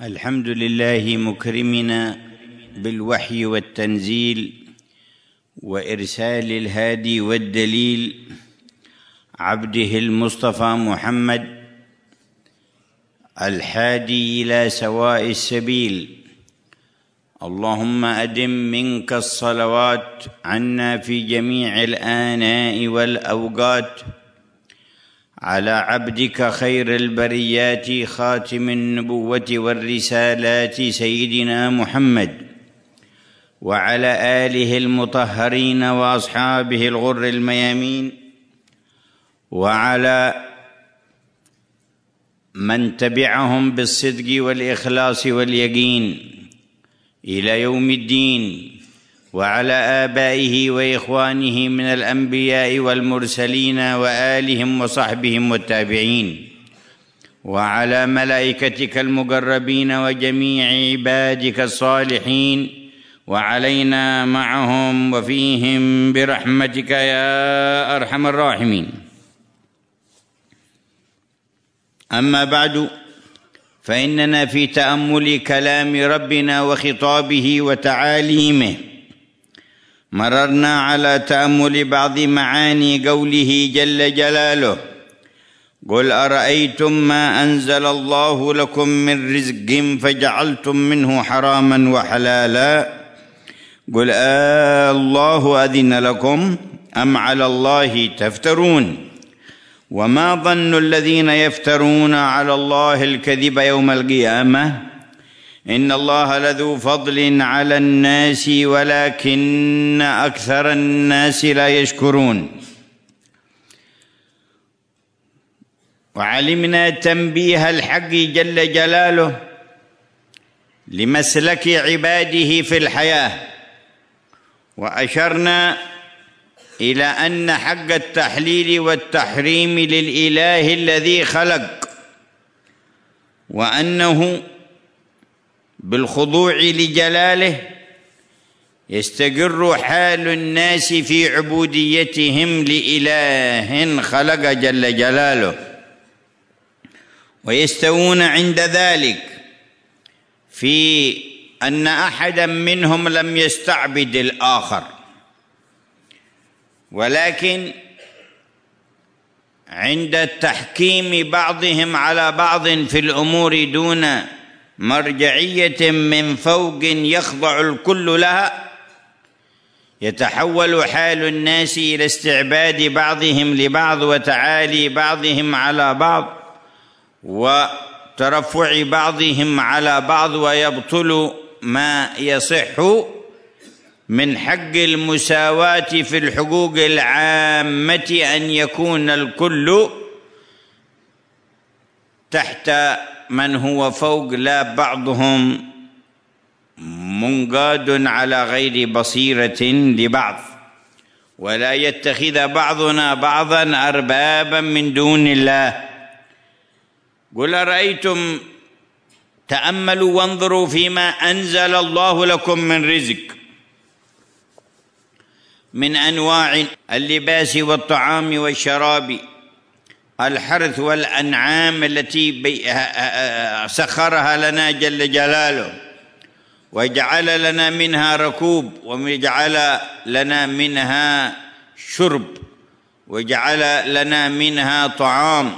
الحمد لله مكرمنا بالوحي والتنزيل وإرسال الهادي والدليل عبده المصطفى محمد الحادي إلى سواء السبيل. اللهم أدم منك الصلوات عنا في جميع الآناء والأوقات على عبدك خير البريات خاتم النبوة والرسالات سيدنا محمد وعلى آله المطهرين وأصحابه الغر الميامين وعلى من تبعهم بالصدق والإخلاص واليقين إلى يوم الدين، وعلى آبائه وإخوانه من الأنبياء والمرسلين وآلهم وصحبهم والتابعين، وعلى ملائكتك المقربين وجميع عبادك الصالحين، وعلينا معهم وفيهم برحمتك يا أرحم الراحمين. أما بعد، فإننا في تأمل كلام ربنا وخطابه وتعاليمه مررنا على تأمل بعض معاني قوله جل جلاله: قل أرأيتم ما أنزل الله لكم من رزق فجعلتم منه حراما وحلالا قل الله أذن لكم أم على الله تفترون وما ظن الذين يفترون على الله الكذب يوم القيامة إن الله لذو فضل على الناس ولكن أكثر الناس لا يشكرون. وعلمنا تنبيه الحق جل جلاله لمسلك عباده في الحياة، وأشرنا إلى أن حق التحليل والتحريم للإله الذي خلق، وأنه بالخضوع لجلاله يستقر حال الناس في عبوديتهم لإله خلق جل جلاله، ويستوون عند ذلك في أن أحدا منهم لم يستعبد الآخر، ولكن عند التحكيم بعضهم على بعض في الأمور دون مرجعية من فوق يخضع الكل لها، يتحول حال الناس إلى استعباد بعضهم لبعض وتعالي بعضهم على بعض وترفع بعضهم على بعض، ويبطل ما يصح من حق المساواة في الحقوق العامة أن يكون الكل تحت من هو فوق، لا بعضهم منقاد على غير بصيرة لبعض، ولا يتخذ بعضنا بعضا أربابا من دون الله. قل أرأيتم، تأملوا وانظروا فيما أنزل الله لكم من رزق من أنواع اللباس والطعام والشراب، الحرث والأنعام التي سخرها لنا جل جلاله، وجعل لنا منها ركوب، وجعل لنا منها شرب، وجعل لنا منها طعام،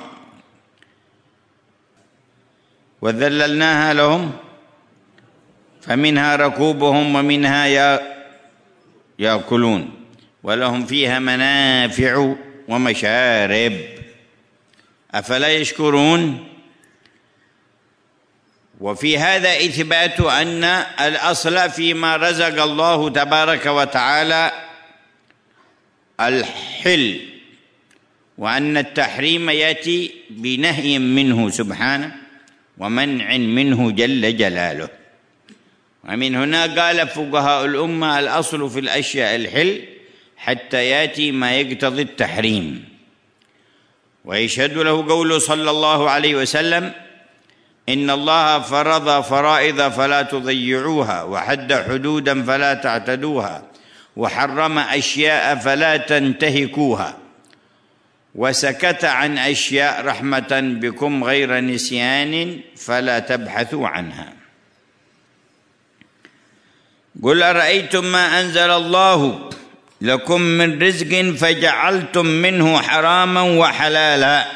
وذللناها لهم فمنها ركوبهم ومنها يأكلون ولهم فيها منافع ومشارب أفلا يشكرون. وفي هذا إثبات أن الأصل فيما رزق الله تبارك وتعالى الحل، وأن التحريم يأتي بنهي منه سبحانه ومنع منه جل جلاله. ومن هنا قال فقهاء الأمة: الأصل في الأشياء الحل حتى يأتي ما يقتضي التحريم. ويشهد له قوله صلى الله عليه وسلم: إن الله فرض فرائض فلا تضيعوها، وحد حدودا فلا تعتدوها، وحرم أشياء فلا تنتهكوها. وسكت عن أشياء رحمة بكم غير نسيان فلا تبحثوا عنها. قل أرأيتم ما أنزل الله لكم من رزق فجعلتم منه حراما وحلالا.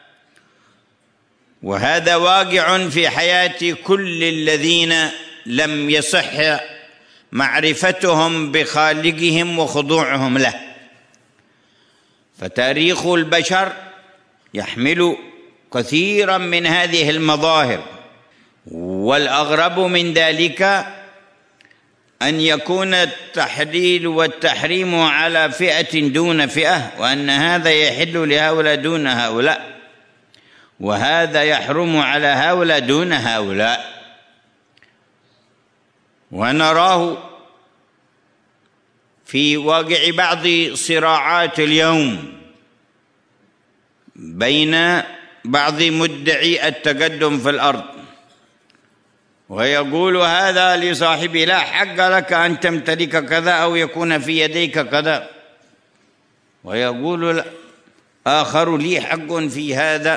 وهذا واقع في حياة كل الذين لم يصح معرفتهم بخالقهم وخضوعهم له. فتاريخ البشر يحمل كثيرا من هذه المظاهر، والأغرب من ذلك أن يكون التحليل والتحريم على فئة دون فئة، وأن هذا يحل لهؤلاء دون هؤلاء، وهذا يحرم على هؤلاء دون هؤلاء. ونراه في واقع بعض صراعات اليوم بين بعض مدعي التقدم في الأرض، ويقول هذا لصاحبه لا حق لك أن تمتلك كذا أو يكون في يديك كذا، ويقول آخر لي حق في هذا.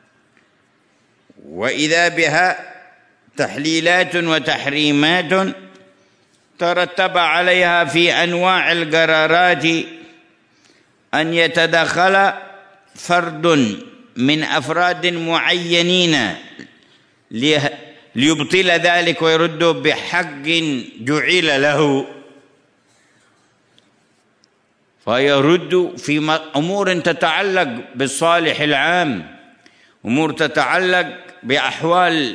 وإذا بها تحليلات وتحريمات ترتب عليها في أنواع القرارات أن يتدخل فرد من أفراد معينين ليبطل ذلك ويرد بحق جعل له، فيرد في أمور تتعلق بالصالح العام، أمور تتعلق بأحوال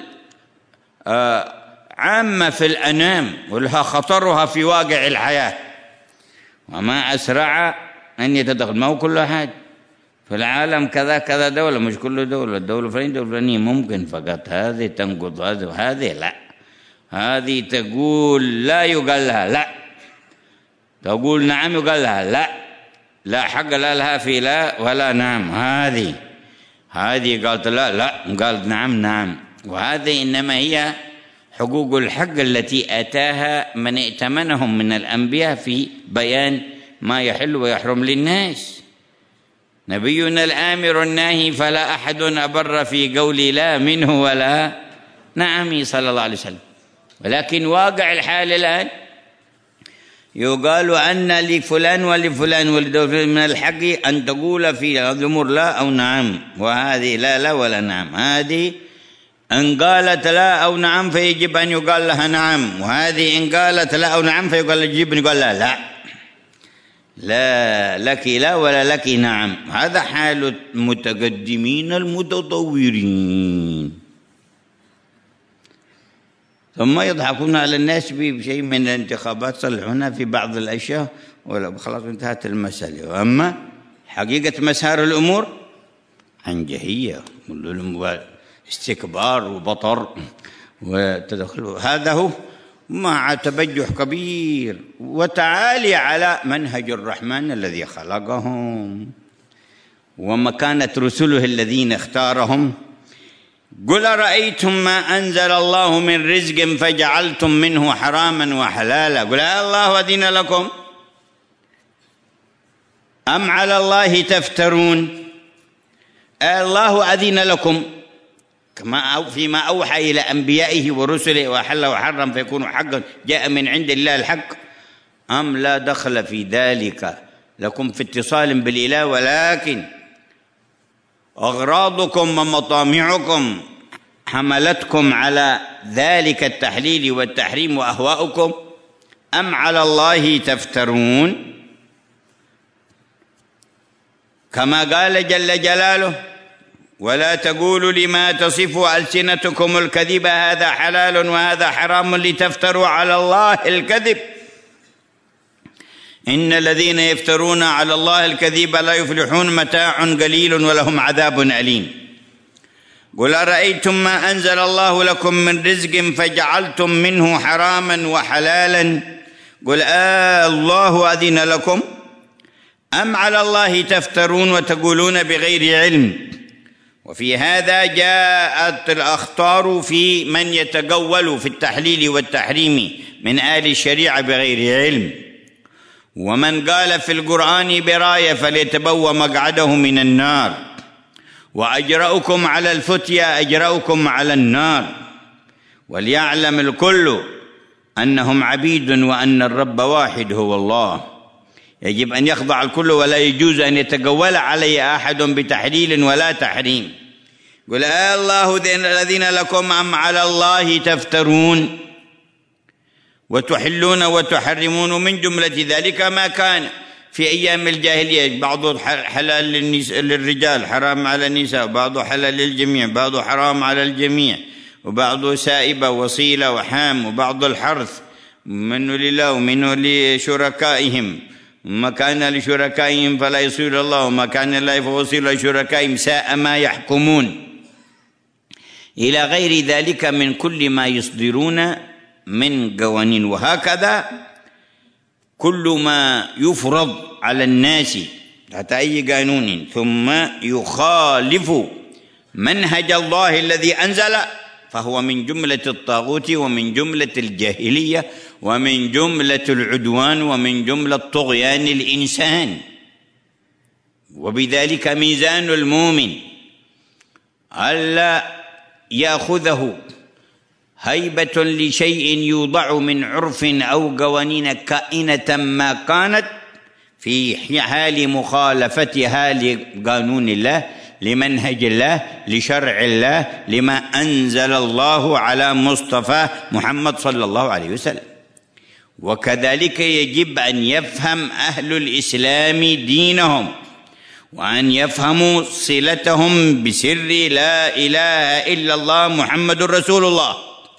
عامة في الأنام ولها خطرها في واقع الحياة. وما أسرع أن يتدخل. ما هو كل أحد في العالم كذا كذا دولة، مش كل دولة، الدولة الفلانية ممكن فقط هذه تنقض هذه وهذه لا، هذه تقول لا يقال لها لا، تقول نعم يقال لها لا، لا حق لا لها في لا ولا نعم، هذه قالت لا قالت نعم. وهذه إنما هي حقوق الحق التي أتاها من ائتمنهم من الأنبياء في بيان ما يحل ويحرم للناس. نبينا الآمر الناهي فلا أحد أبر في قول لا منه ولا نعم صلى الله عليه وسلم. ولكن واقع الحال الآن يقال أن لفلان ولفلان من الحق أن تقول في هذه الأمور لا أو نعم، وهذه لا ولا نعم. هذه إن قالت لا أو نعم فيجب أن يقال لها نعم، وهذه إن قالت لا أو نعم يجب أن يقال لها لا لك لا ولا لك نعم. هذا حال المتقدمين المتطورين. ثم يضحكون على الناس بشيء من الانتخابات، صلحونا في بعض الأشياء ولا خلاص انتهت المسألة. وأما حقيقة مسار الأمور عنجهية، استكبار وبطر وتدخل، هذا هو مع تبجح كبير وتعالي على منهج الرحمن الذي خلقهم ومكانة رسله الذين اختارهم. قل أرأيتم ما أنزل الله من رزق فجعلتم منه حراما وحلالا. قل الله أذن لكم أم على الله تفترون؟ الله أذن لكم فيما أوحى إلى أنبيائه ورسله وأحل وحرم فيكون حقا جاء من عند الله الحق، أم لا دخل في ذلك لكم في اتصال بالإله، ولكن أغراضكم ومطامعكم حملتكم على ذلك التحليل والتحريم وأهواؤكم، أم على الله تفترون؟ كما قال جل جلاله ولا تقولوا لما تصف ألسنتكم الكذب هذا حلال وهذا حرام لتفتروا على الله الكذب إن الذين يفترون على الله الكذب لا يفلحون متاع قليل ولهم عذاب أليم. قل أرأيتم ما أنزل الله لكم من رزق فجعلتم منه حراما وحلالا. قل الله أذن لكم أم على الله تفترون وتقولون بغير علم. وفي هذا جاءت الأخطار في من يتجول في التحليل والتحريم من آل الشريعة بغير علم، ومن قال في القرآن براية فليتبوأ مقعده من النار، وأجرأكم على الفتيا أجرأكم على النار، وليعلم الكل أنهم عبيد وأن الرب واحد هو الله. يجب أن يخضع الكل، ولا يجوز أن يتجول علي أحد بتحليل ولا تحريم. قل الله الذين لكم أم على الله تفترون وتحلون وتحرمون، من جملة ذلك ما كان في أيام الجاهلية، بعضه حلال للرجال حرام على النساء، بعضه حلال للجميع، بعضه حرام على الجميع، وبعضه سائبة وصيلة وحام، وبعض الحرث منه لله ومنه لشركائهم، ما كان لشركائهم فلا يصير الله، وما كان لله فوصيل لشركائهم ساء ما يحكمون، إلى غير ذلك من كل ما يصدرون من قوانين. وهكذا كل ما يفرض على الناس تحت أي قانون ثم يخالف منهج الله الذي أنزل فهو من جملة الطاغوت ومن جملة الجاهلية ومن جملة العدوان ومن جملة طغيان الإنسان. وبذلك ميزان المؤمن ألا يأخذه هيبة لشيء يوضع من عرف أو قوانين كائنة ما كانت في حال مخالفتها لقانون الله، لمنهج الله، لشرع الله، لما أنزل الله على مصطفى محمد صلى الله عليه وسلم. وكذلك يجب أن يفهم أهل الإسلام دينهم، وأن يفهموا صلتهم بسر لا إله إلا الله محمد رسول الله.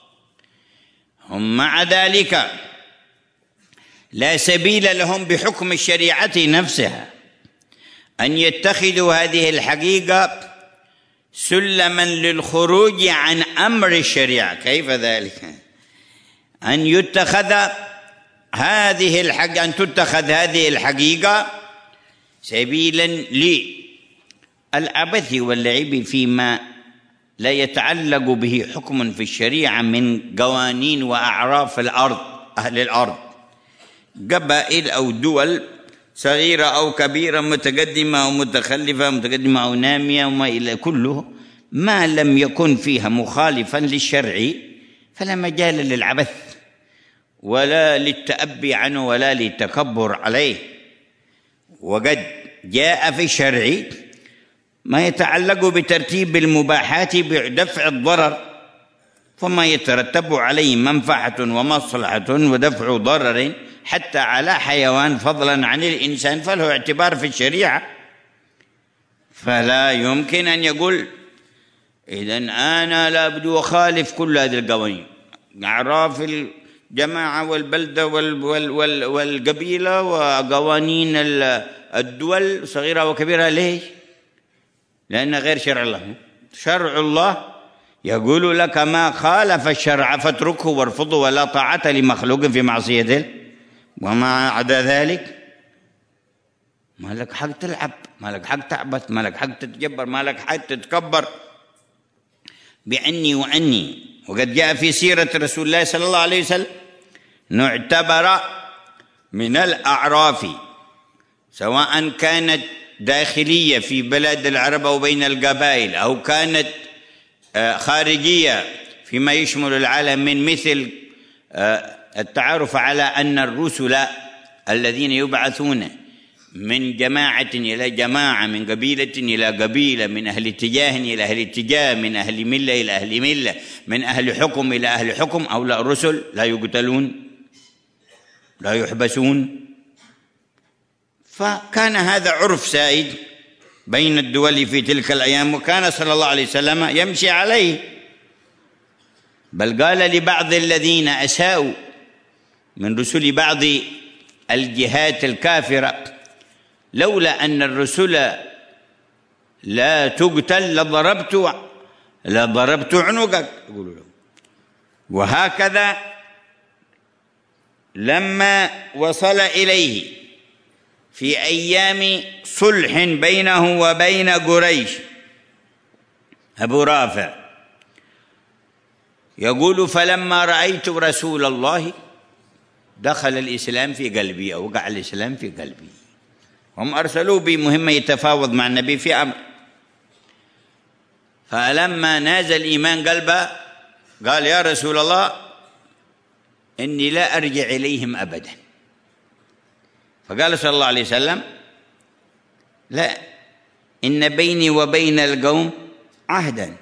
هم مع ذلك لا سبيل لهم بحكم الشريعة نفسها أن يتخذوا هذه الحقيقة سلما للخروج عن أمر الشريعة. كيف ذلك؟ أن يتخذ هذه الحقيقة سبيلا للعبث واللعب فيما لا يتعلق به حكم في الشريعة من قوانين وأعراف الأرض، أهل الأرض، قبائل أو دول صغيرة أو كبيرة، متقدمة أو متخلفة، متقدمة أو نامية، وما إلى كله ما لم يكن فيها مخالفا للشرع فلا مجال للعبث ولا للتأبي عنه ولا للتكبر عليه. وقد جاء في الشرع ما يتعلق بترتيب المباحات بدفع الضرر، فما يترتب عليه منفعة ومصلحة ودفع ضرر حتى على حيوان فضلا عن الإنسان فله اعتبار في الشريعة. فلا يمكن أن يقول إذن أنا لا بد أخالف كل هذه القوانين، أعراف الجماعة والبلدة والقبيلة وقوانين الدول صغيرة وكبيرة. ليش؟ لأن غير شرع الله. شرع الله يقول لك ما خالف الشرع فاتركه وارفضه، ولا طاعة لمخلوق في معصيته. وما عدا ذلك ما لك حق تلعب، ما لك حق تعبث، ما لك حق تتجبر، ما لك حق تتكبر بعني وعني. وقد جاء في سيرة رسول الله صلى الله عليه وسلم أنه اعتبر من الأعراف سواء كانت داخلية في بلاد العرب أو بين القبائل، أو كانت خارجية فيما يشمل العالم، من مثل التعارف على أن الرسل الذين يبعثون من جماعة إلى جماعة، من قبيلة إلى قبيلة، من أهل اتجاه إلى أهل اتجاه، من أهل ملة إلى أهل ملة، من أهل حكم إلى أهل حكم، أولئك الرسل لا يقتلون لا يحبسون. فكان هذا عرف سائد بين الدول في تلك الأيام، وكان صلى الله عليه وسلم يمشي عليه. بل قال لبعض الذين أساءوا من رسل بعض الجهات الكافرة لولا أن الرسل لا تقتل لضربت عنقك، يقولوا له. وهكذا لما وصل إليه في أيام صلح بينه وبين قريش أبو رافع يقول فلما رأيت رسول الله دخل الإسلام في قلبي أو وقع الإسلام في قلبي. هم أرسلوه بمهمة يتفاوض مع النبي في أمر، فلما نازل الإيمان قلبه قال يا رسول الله إني لا أرجع إليهم أبدا. فقال صلى الله عليه وسلم لا، إن بيني وبين القوم عهدا،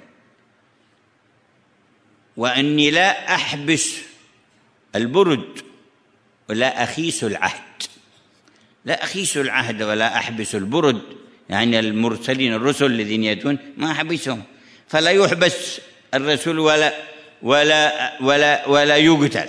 وأني لا أحبس البرد ولا أخيس العهد. لا أخيس العهد ولا أحبس البرد، يعني المرسلين الرسل الذين يأتون ما أحبسهم، فلا يحبس الرسول ولا يقتل،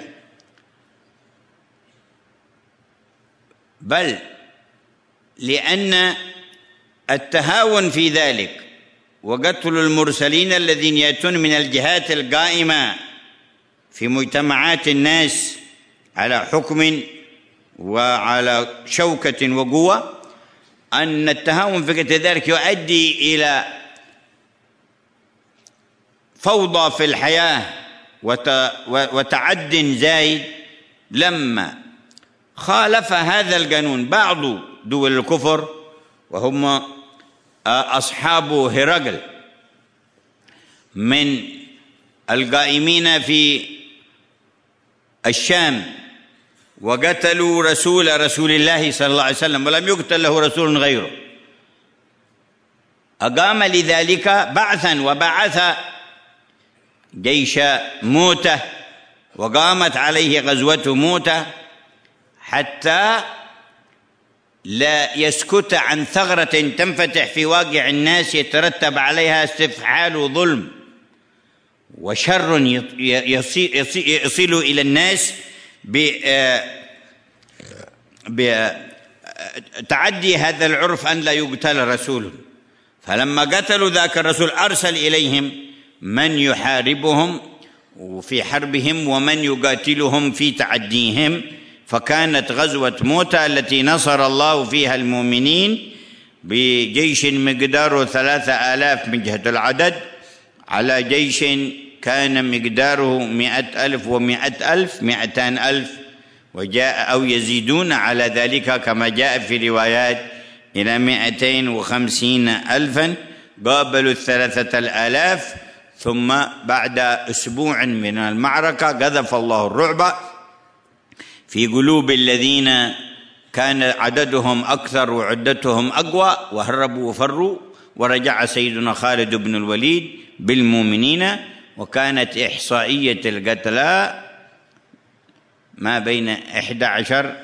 بل لأن التهاون في ذلك وقتل المرسلين الذين يأتون من الجهات القائمة في مجتمعات الناس على حكم وعلى شوكة وقوة، أن التهاون في ذلك يؤدي إلى فوضى في الحياة وتعد زايد. لما خالف هذا القانون بعض دول الكفر وهم أصحاب هرقل من القائمين في الشام، وقتلوا رسول الله صلى الله عليه وسلم ولم يقتل له رسول غيره، أقام لذلك بعثا وبعث جيش موتة وقامت عليه غزوة موتة حتى لا يسكت عن ثغرة تنفتح في واقع الناس يترتب عليها استفحال ظلم وشر يصل إلى الناس بتعدي هذا العرف أن لا يقتل رسول. فلما قتلوا ذاك الرسول أرسل إليهم من يحاربهم في حربهم ومن يقاتلهم في تعديهم، فكانت غزوة موتة التي نصر الله فيها المؤمنين بجيش مقداره 3000 من جهة العدد على جيش كان مقداره 100,000 و100,000 200,000، وجاء أو يزيدون على ذلك كما جاء في روايات إلى 250,000 قابلوا 3,000. ثم بعد أسبوع من المعركة قذف الله الرعب في قلوب الذين كان عددهم أكثر وعدتهم أقوى، وهربوا وفروا، ورجع سيدنا خالد بن الوليد بالمؤمنين، وكانت إحصائية القتلى ما بين 11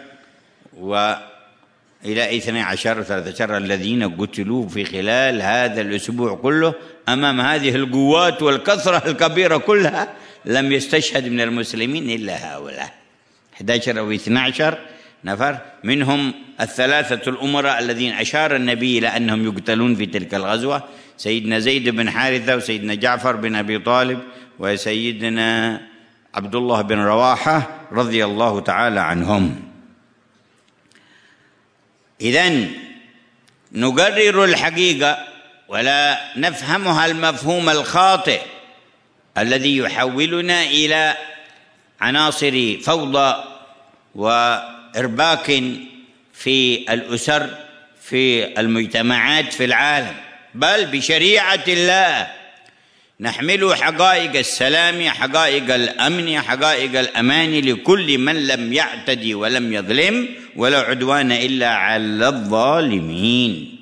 وإلى 12 13 الذين قتلوا في خلال هذا الأسبوع كله أمام هذه القوات والكثرة الكبيرة كلها. لم يستشهد من المسلمين إلا هؤلاء 11 أو 12 نفر، منهم الثلاثة الأمراء الذين أشار النبي إلى أنهم يقتلون في تلك الغزوة: سيدنا زيد بن حارثة، وسيدنا جعفر بن أبي طالب، وسيدنا عبد الله بن رواحة رضي الله تعالى عنهم. إذن نقرر الحقيقة ولا نفهمها المفهوم الخاطئ الذي يحولنا إلى عناصر فوضى وإرباك في الأسر في المجتمعات في العالم، بل بشريعة الله نحمل حقائق السلام، حقائق الأمن، حقائق الأمان لكل من لم يعتدي ولم يظلم، ولا عدوان إلا على الظالمين.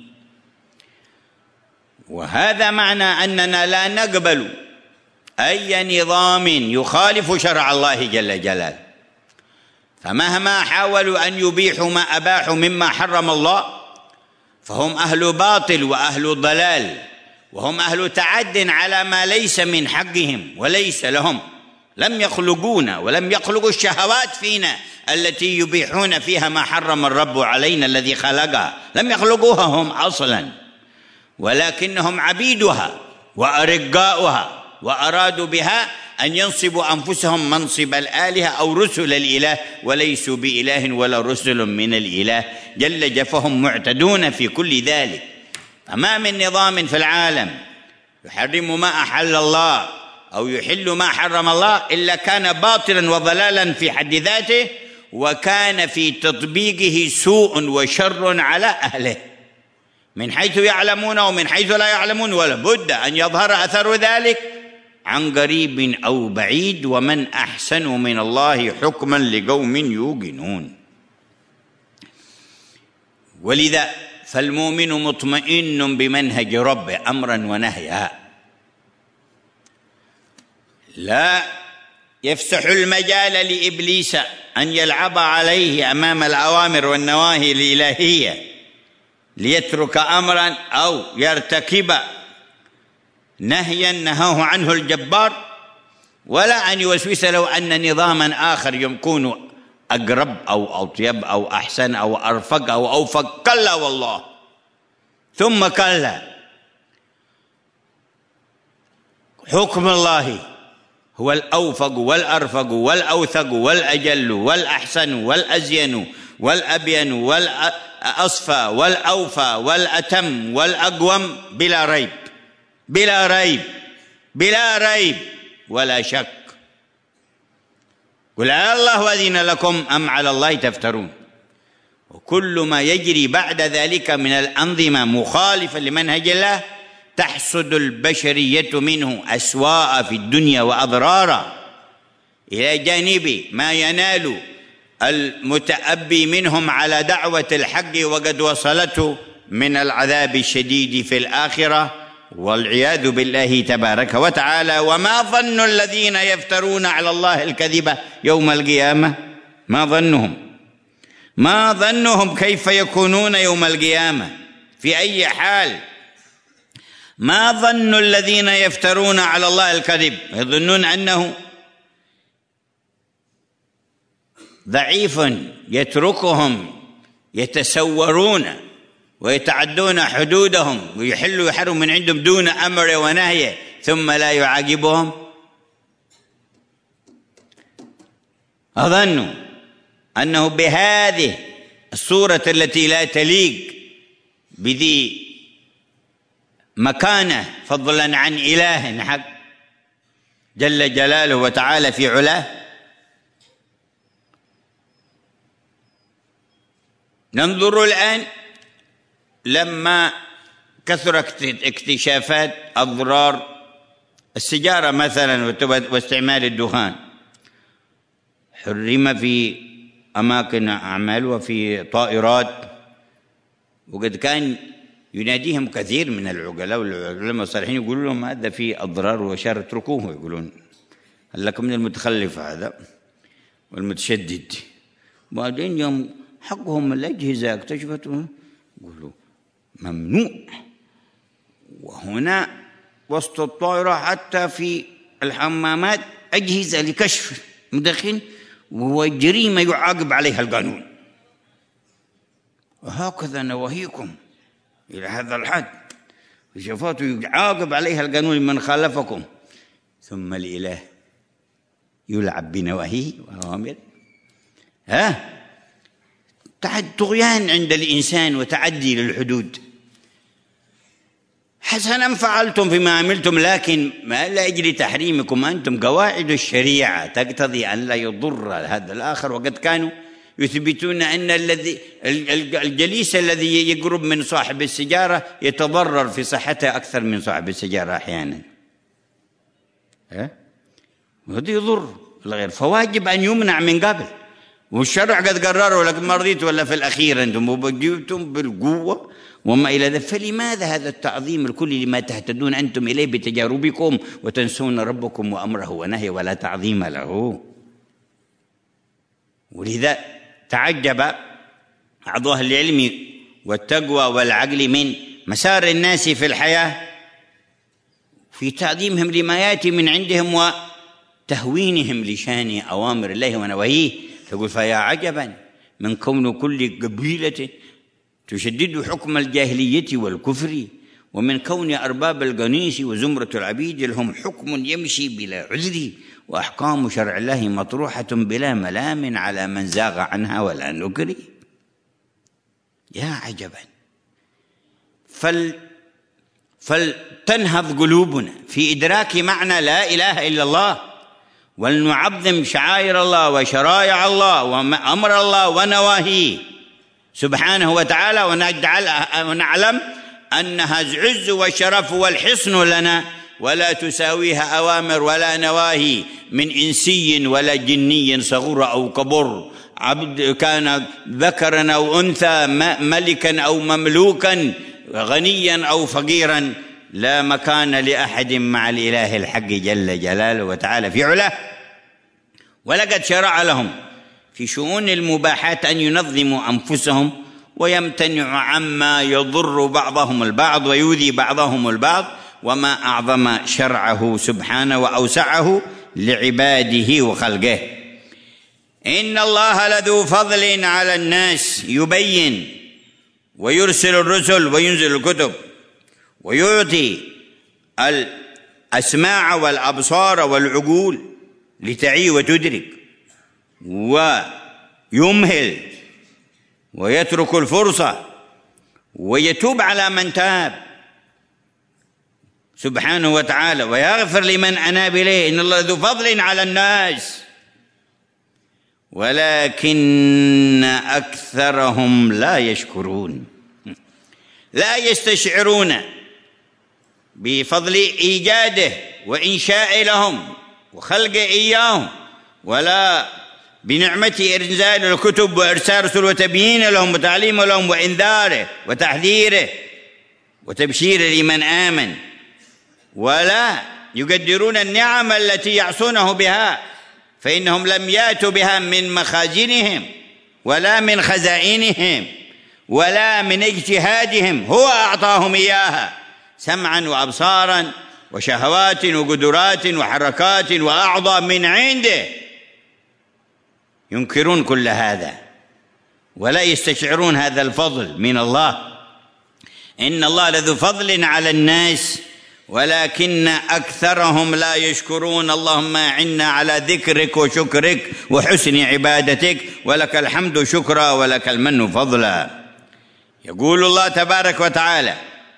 وهذا معنى أننا لا نقبل أي نظام يخالف شرع الله جل جلاله، فمهما حاولوا أن يبيحوا ما أباحوا مما حرم الله فهم أهل باطل وأهل ضلال، وهم أهل تعد على ما ليس من حقهم وليس لهم. لم يخلقونا ولم يخلقوا الشهوات فينا التي يبيحون فيها ما حرم الرب علينا الذي خلقها، لم يخلقوها هم أصلا، ولكنهم عبيدها وأرقاؤها، وأرادوا بها أن ينصبوا أنفسهم منصب الآلهة أو رسل الإله، وليسوا بإله ولا رسل من الإله جل جفهم معتدون في كل ذلك. فما من نظام في العالم يحرم ما أحل الله أو يحل ما حرم الله إلا كان باطلا وضلالا في حد ذاته، وكان في تطبيقه سوء وشر على أهله من حيث يعلمون ومن حيث لا يعلمون، ولا بد أن يظهر أثر ذلك عن قريب أو بعيد. ومن أحسن من الله حكما لقوم يوقنون. ولذا فالمؤمن مطمئن بمنهج ربه أمرا ونهيا، لا يفسح المجال لإبليس أن يلعب عليه أمام الأوامر والنواهي الإلهية ليترك أمرا أو يرتكب نهيا نهاه عنه الجبار، ولا أن يوسوس له أن نظاما آخر يكون أقرب أو أطيب أو أحسن أو أرفق أو أوفق. كلا والله ثم كلا، حكم الله هو الأوفق والأرفق والأوثق والأجل والأحسن والأزين والأبين والأصفى والأوفى والأتم والأقوم بلا ريب بلا ريب بلا ريب ولا شك. قل الله أذن لكم أم على الله تفترون. وكل ما يجري بعد ذلك من الأنظمة مخالفة لمنهج الله تحصد البشرية منه أسواء في الدنيا وأضرارا، إلى جانب ما ينال المتأبي منهم على دعوة الحق وقد وصلته من العذاب الشديد في الآخرة والعياذ بالله تبارك وتعالى. وما ظن الذين يفترون على الله الكذب يوم القيامة؟ ما ظنهم كيف يكونون يوم القيامة، في أي حال؟ ما ظن الذين يفترون على الله الكذب؟ يظنون أنه ضعيف يتركهم يتسورون ويتعدون حدودهم ويحلوا ويحرموا من عندهم دون أمر ونهي ثم لا يعاقبهم؟ أظنوا أنه بهذه الصورة التي لا تليق بذي مكانة فضلا عن إله حق جل جلاله وتعالى في علاه. ننظر الآن لما كثرت اكتشافات أضرار السيجارة مثلا واستعمال الدخان، حرم في أماكن أعمال وفي طائرات، وقد كان يناديهم كثير من العقلاء والعلماء الصالحين يقولون لهم هذا فيه أضرار وشر اتركوه، يقولون هل لكم من المتخلف هذا والمتشدد. بعدين يوم حقهم الأجهزة اكتشفتوا يقولوا ممنوع. وهنا وسط الطائرة حتى في الحمامات أجهزة لكشف مدخن، وجريمة يعاقب عليها القانون. وهكذا نواهيكم إلى هذا الحد، وشفاته يعاقب عليها القانون من خالفكم، ثم الإله يلعب بنواهيه وأوامره. طغيان عند الإنسان وتعدي للحدود. حسنا فعلتم فيما عملتم، لكن ما لأجل تحريمكم أنتم قواعد الشريعة تقتضي أن لا يضر هذا الآخر. وقد كانوا يثبتون أن الجليس الذي يقرب من صاحب السيجارة يتضرر في صحته أكثر من صاحب السيجارة أحيانا. وهذا يضر الغير، فواجب أن يمنع من قبل. والشرع قد قرروا، لكن ما رضيت ولا في الأخير أنتم وجبتم بالقوة وما إلى ذلك. فلماذا هذا التعظيم الكلي لما تهتدون أنتم إليه بتجاربكم وتنسون ربكم وأمره ونهيه ولا تعظيم له؟ ولذا تعجب بعض أهل العلم والتقوى والعقل من مسار الناس في الحياة في تعظيمهم لما يأتي من عندهم وتهوينهم لشان أوامر الله ونواهيه. تقول فيا عجبا من كون كل قبيلة تشدد حكم الجاهلية والكفر، ومن كون أرباب القنيس وزمرة العبيد لهم حكم يمشي بلا عذر، وأحكام شرع الله مطروحة بلا ملام على من زاغ عنها ولا نكر. يا عجبا. فلتنهض قلوبنا في إدراك معنى لا إله إلا الله ولنعظم شعائر الله وشرائع الله وأمر الله ونواهيه سبحانه وتعالى، ونعلم أنها العز والشرف والحصن لنا، ولا تساويها أوامر ولا نواهي من إنسي ولا جني صغير أو كبر، عبد كان ذكرا أو أنثى، ملكا أو مملوكا، غنيا أو فقيرا، لا مكان لأحد مع الإله الحق جل جلاله وتعالى في علاه. ولقد شرع لهم في شؤون المباحات أن ينظموا أنفسهم ويمتنعوا عما يضر بعضهم البعض ويؤذي بعضهم البعض، وما أعظم شرعه سبحانه وأوسعه لعباده وخلقه. إن الله لذو فضل على الناس، يبين ويرسل الرسل وينزل الكتب ويعطي الأسماع والأبصار والعقول لتعي وتدرك، ويمهل ويترك الفرصة ويتوب على من تاب سبحانه وتعالى ويغفر لمن أناب إليه. إن الله ذو فضل على الناس ولكن أكثرهم لا يشكرون، لا يستشعرون بفضل إيجاده وإنشاء لهم وخلق إياهم، ولا بنعمة إنزال الكتب وإرسال رسل وتبيين لهم وتعليم لهم وإنذاره وتحذيره وتبشير لمن آمن، ولا يقدرون النعم التي يعصونه بها، فإنهم لم يأتوا بها من مخازنهم ولا من خزائنهم ولا من اجتهادهم، هو أعطاهم إياها سمعا وأبصارا وشهوات وقدرات وحركات وأعضاء من عنده. ينكرون كل هذا ولا يستشعرون هذا الفضل من الله. إن الله لذو فضل على الناس ولكن أكثرهم لا يشكرون. اللهم أعنا على ذكرك وشكرك وحسن عبادتك، ولك الحمد شكرا ولك المن فضلا. يقول الله تبارك وتعالى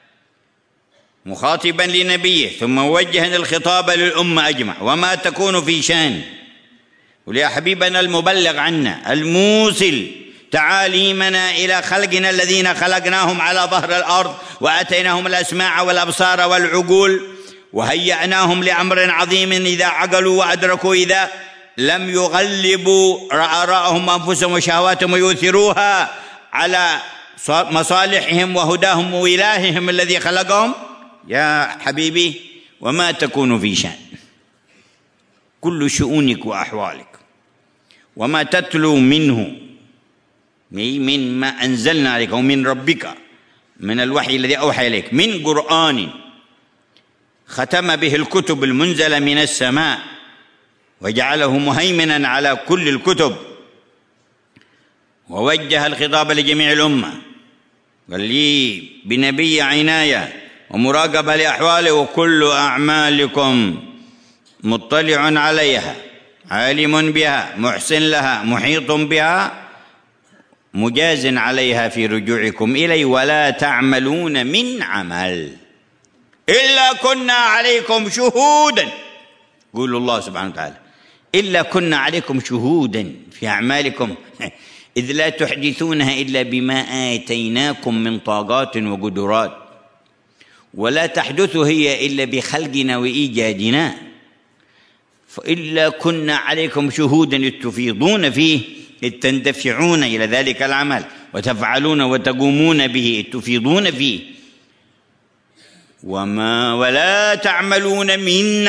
مخاطبا لنبيه ثم موجها الخطاب للأمة أجمع: وما تكون في شأن. وليا حبيبنا المبلغ عنا الموصل تعاليمنا إلى خلقنا الذين خلقناهم على ظهر الأرض وأتيناهم الأسماع والأبصار والعقول وهيأناهم لأمر عظيم إذا عقلوا وأدركوا، إذا لم يغلبوا آراءهم وأنفسهم وشهواتهم ويؤثروها على مصالحهم وهداهم وإلههم الذي خلقهم. يا حبيبي وما تكون في شأن، كل شؤونك وأحوالك وما تتلو منه من ما أنزلنا عليك ومن ربك من الوحي الذي أوحى إليك من قرآن ختم به الكتب المنزلة من السماء وجعله مهيمنا على كل الكتب، ووجه الخطاب لجميع الأمة، واللي بنبي عناية ومراقبة لأحواله، وكل أعمالكم مطلع عليها عالم بها محسن لها محيط بها مجاز عليها في رجوعكم إلي، ولا تعملون من عمل إلا كنا عليكم شهودا. يقول الله سبحانه وتعالى إلا كنا عليكم شهودا في أعمالكم إذ لا تحدثونها إلا بما آتيناكم من طاقات وقدرات، ولا تحدث هي إلا بخلقنا وإيجادنا، فإلا كنا عليكم شهودا إذ تفيضون فيه، إذ تندفعون إلى ذلك العمل وتفعلون وتقومون به، إذ تفيضون فيه. ولا تعملون من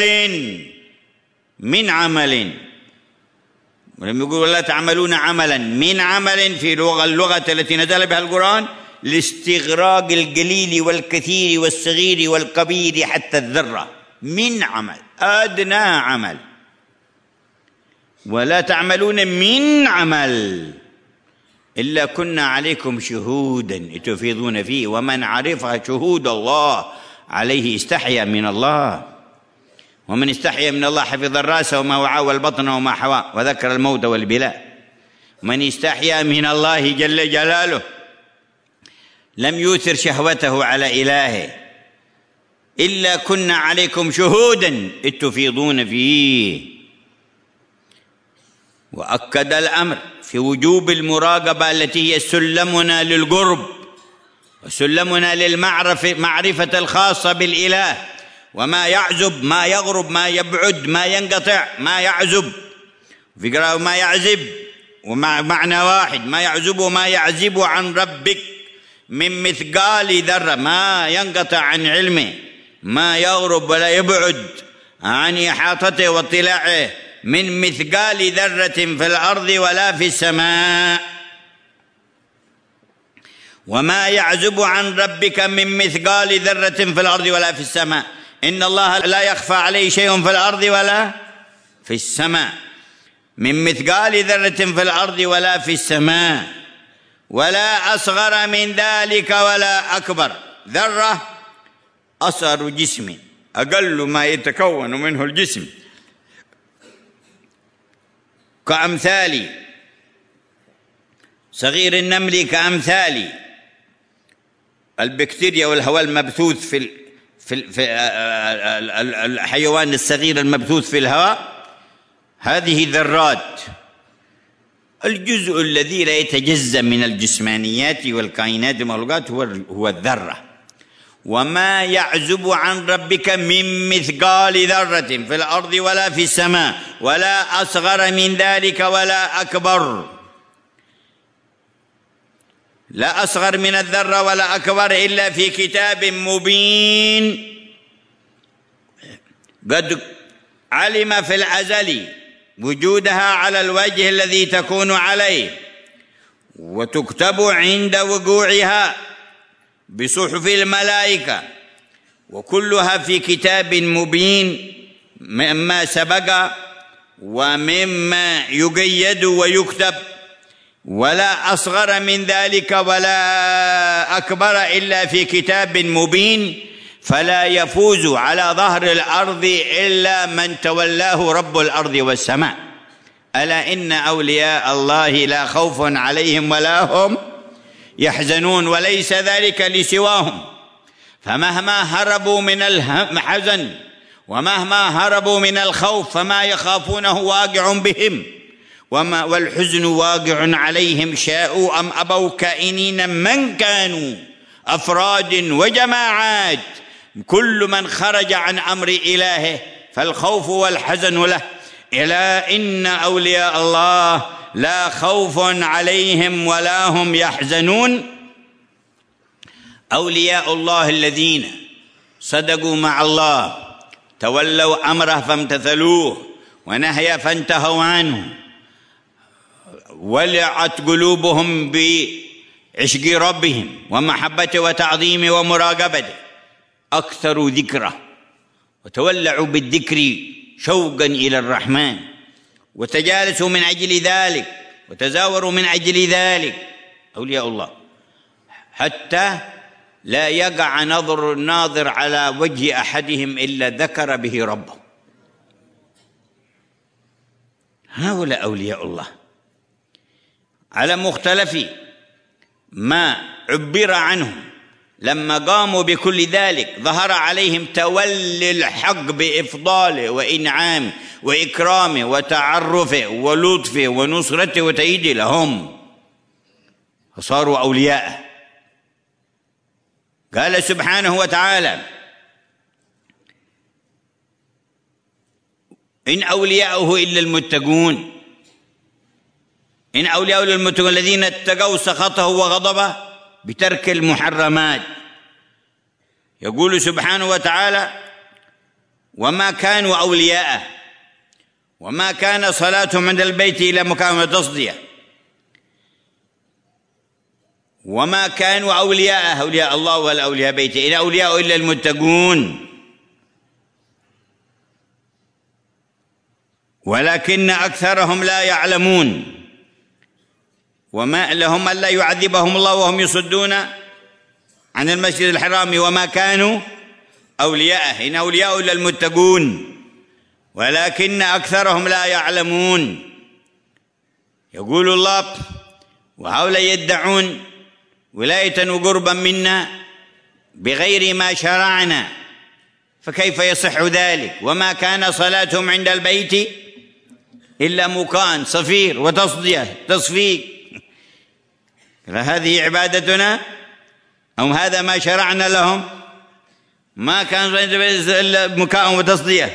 عمل ولم يقول ولا تعملون عملا من عمل في اللغة التي نزل بها القرآن لاستغراق القليل والكثير والصغير والكبير حتى الذرة، من عمل أدنى عمل. ولا تعملون من عمل إلا كنا عليكم شهودا تفيضون فيه، ومن عرف شهود الله عليه استحيا من الله، ومن استحيا من الله حفظ الرأس وما وعى والبطن وما حوى وذكر الموت والبلاء. من استحيا من الله جل جلاله لم يؤثر شهوته على إلهه. إلا كنا عليكم شهودا إذ تفيضون فيه، وأكد الأمر في وجوب المراقبة التي هي سلمنا للقرب وسلمنا للمعرفة الخاصة بالإله، وما يعزب ما يغرب ما يبعد ما ينقطع ما يعزب، في قراءة ما يعزب، ومعنى واحد، ما يعزب وما يعزب عن ربك من مثقال ذرة، ما ينقطع عن علمه، ما يغرب ولا يبعد عن إحاطته واطلاعه من مثقال ذرة في الأرض ولا في السماء. وما يعزب عن ربك من مثقال ذرة في الأرض ولا في السماء، إن الله لا يخفى عليه شيء في الأرض ولا في السماء، من مثقال ذرة في الأرض ولا في السماء، ولا أصغر من ذلك ولا أكبر. ذرة أصغر جسم، أقل ما يتكون منه الجسم، كأمثال صغير النمل، كأمثال البكتيريا والهواء المبثوث في الحيوان الصغير المبثوث في الهواء. هذه ذرات، الجزء الذي لا يتجزأ من الجسمانيات والكائنات والمخلوقات هو الذرة. وما يعزب عن ربك من مثقال ذرة في الأرض ولا في السماء، ولا أصغر من ذلك ولا أكبر. لا أصغر من الذرة ولا أكبر إلا في كتاب مبين قد علم في الأزل وجودها على الوجه الذي تكون عليه، وتكتب عند وقوعها بصحف الملائكة، وكلها في كتاب مبين مما سبق ومما يقيد ويكتب. ولا أصغر من ذلك ولا أكبر إلا في كتاب مبين، فلا يفوز على ظهر الأرض إلا من تولاه رب الأرض والسماء. ألا إن أولياء الله لا خوف عليهم ولا هم يحزنون، وليس ذلك لسواهم، فمهما هربوا من الحزن ومهما هربوا من الخوف فما يخافونه واقع بهم، والحزن واقع عليهم شاءوا أم أبوا، كائنين من كانوا، أفراد وجماعات، كل من خرج عن أمر إلهه فالخوف والحزن له. إلا إن أولياء الله لا خوف عليهم ولا هم يحزنون. أولياء الله الذين صدقوا مع الله، تولوا أمره فامتثلوه، ونهيه فانتهوا عنه، ولعت قلوبهم بعشق ربهم ومحبته وتعظيمه ومراقبته، أكثروا ذكره وتولعوا بالذكر شوقا إلى الرحمن، وتجالسوا من أجل ذلك وتزاوروا من أجل ذلك. أولياء الله حتى لا يقع نظر الناظر على وجه أحدهم إلا ذكر به ربه. هؤلاء أولياء الله على مختلف ما عبر عنهم. لما قاموا بكل ذلك ظهر عليهم تولي الحق بإفضاله وإنعامه وإكرامه وتعرفه ولطفه ونصرته وتأييده لهم، فصاروا أولياءه. قال سبحانه وتعالى: إن أولياؤه إلا المتقون، إن أولياؤه إلا المتقون الذين اتقوا سخطه وغضبه بترك المحرمات. يقول سبحانه وتعالى: وما كانوا أولياءه، وما كان صلاتهم عند البيت إلا مكان وتصدية، وما كانوا أولياءه، أولياء الله ولا أولياء بيته، إن أولياءه إلا المتقون ولكن أكثرهم لا يعلمون. وما لهم ألا يعذبهم الله وهم يصدون عن المسجد الحرام وما كانوا أولياءه، إن أولياءه إلا المتقون ولكن أكثرهم لا يعلمون. يقول الله: وهؤلاء يدعون ولاية وقربا منا بغير ما شرعنا، فكيف يصح ذلك؟ وما كان صلاتهم عند البيت إلا مكان صفير وتصدية تصفيق. هذه عبادتنا أو هذا ما شرعنا لهم؟ ما كان إلا مكان وتصدية.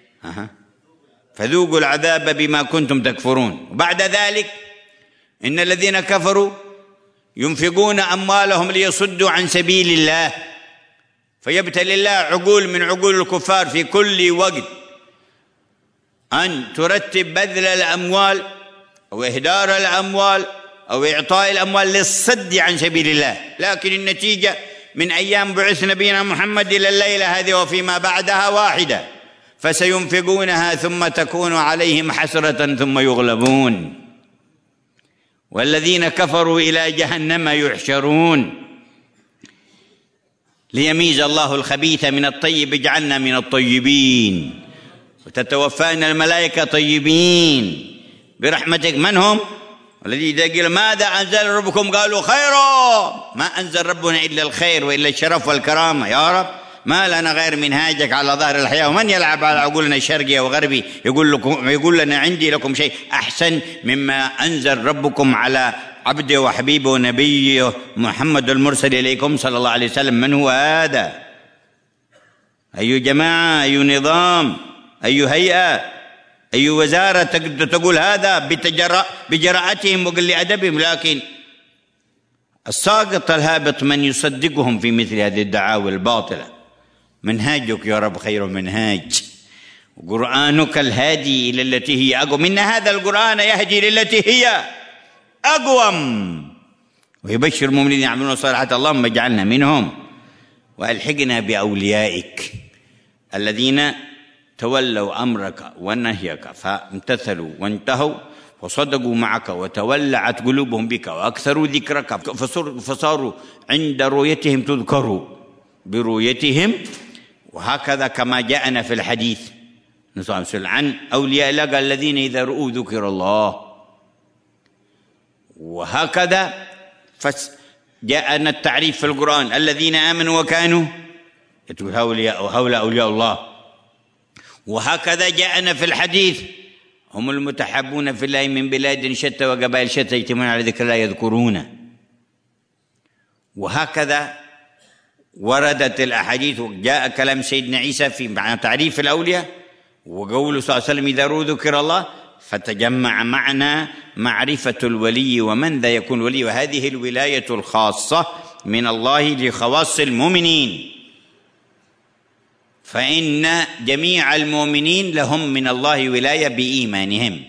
فذوقوا العذاب بما كنتم تكفرون. وبعد ذلك إن الذين كفروا ينفقون أموالهم ليصدوا عن سبيل الله، فيبتلي الله عقول من عقول الكفار في كل وقت أن ترتب بذل الأموال أو إهدار الأموال أو إعطاء الأموال للصد عن سبيل الله، لكن النتيجة من أيام بعث نبينا محمد إلى الليلة هذه وفيما بعدها واحدة، فسينفقونها ثم تكون عليهم حسرة ثم يغلبون، والذين كفروا إلى جهنم يحشرون. ليميز الله الخبيث من الطيب اجعلنا من الطيبين وتتوفانا الملائكة طيبين برحمتك. من هم؟ الذي إذا قيل ماذا أنزل ربكم قالوا خيرا، ما أنزل ربنا إلا الخير وإلا الشرف والكرامة. يا رب ما لنا غير منهاجك على ظهر الحياة، ومن يلعب على عقولنا الشرقية وغربي يقول لنا عندي لكم شيء أحسن مما أنزل ربكم على عبده وحبيبه ونبيه محمد المرسل إليكم صلى الله عليه وسلم. من هو هذا؟ أي جماعة، أي نظام، أي هيئة، أي وزارة تقول هذا بجراءتهم وقل أدبهم؟ لكن الساقط الهابط من يصدقهم في مثل هذه الدعاوى الباطلة. منهاجك يا رب خير منهاج، قرآنك الهادي إلى التي هي أقوم، إن هذا القرآن يهدي للتي هي أقوم ويبشر المؤمنين يعملون الصالحات. اللهم اجعلنا منهم وألحقنا بأوليائك الذين تولوا أمرك ونهيك فامتثلوا وانتهوا وصدقوا معك وتولعت قلوبهم بك وأكثروا ذكرك فصاروا عند رؤيتهم تذكروا برؤيتهم. وهكذا كما جاءنا في الحديث عن أولياء الله الذين إذا رؤوا ذكر الله. وهكذا جاءنا التعريف في القرآن الذين آمنوا وكانوا هؤلاء أولياء الله. وهكذا جاءنا في الحديث هم المتحبون في الله من بلاد شتى وقبائل شتى يجتمعون على ذكر الله يذكرونه. وهكذا وردت الأحاديث وجاء كلام سيدنا عيسى في معنى تعريف الأولياء وقوله صلى الله عليه وسلم إذا رؤوا ذكر الله، فتجمع معنا معرفة الولي ومن ذا يكون ولي. وهذه الولاية الخاصة من الله لخواص المؤمنين، فإن جميع المؤمنين لهم من الله ولاية بإيمانهم.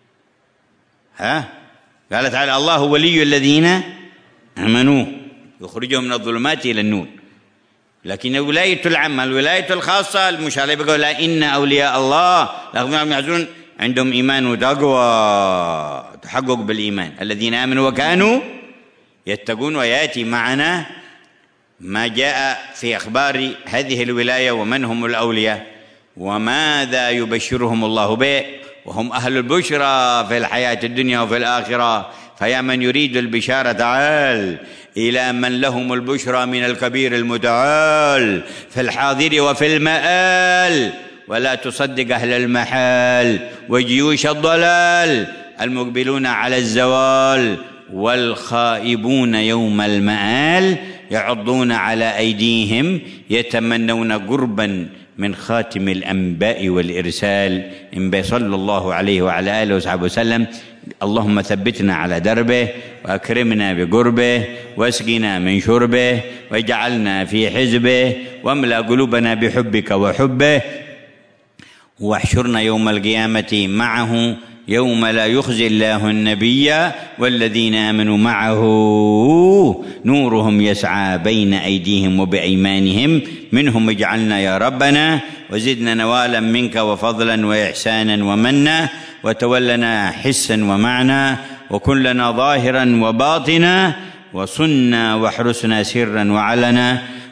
قال تعالى الله ولي الذين آمنوا يخرجهم من الظلمات إلى النور. لكن الولاية العامة الولاية الخاصة المشارع بقول إن أولياء الله لهم يحزنون عندهم إيمان وتقوى تحقق بالإيمان الذين آمنوا وكانوا يتقون. ويأتي معنا ما جاء في أخبار هذه الولاية ومن هم الأولياء وماذا يبشرهم الله به، وهم أهل البشرى في الحياة الدنيا وفي الآخرة. فيا من يريد البشارة تعال إلى من لهم البشرى من الكبير المتعال في الحاضر وفي المآل، ولا تصدق أهل المحال وجيوش الضلال المقبلون على الزوال والخائبون يوم المآل يعضون على أيديهم يتمنون قربا من خاتم الأنباء والإرسال. إن صلى الله عليه وعلى آله وصحبه وسلم. اللهم ثبتنا على دربه وأكرمنا بقربه واسقنا من شربه واجعلنا في حزبه واملأ قلوبنا بحبك وحبه، واحشرنا يوم القيامة معه يوم لا يخزي الله النبي والذين آمنوا معه نورهم يسعى بين أيديهم وبأيمانهم منهم اجعلنا يا ربنا وزدنا نوالا منك وفضلا وإحسانا ومنا وتولنا حسا ومعنى وكن لنا ظاهرا وباطنا وصنا واحرسنا سرا وعلنا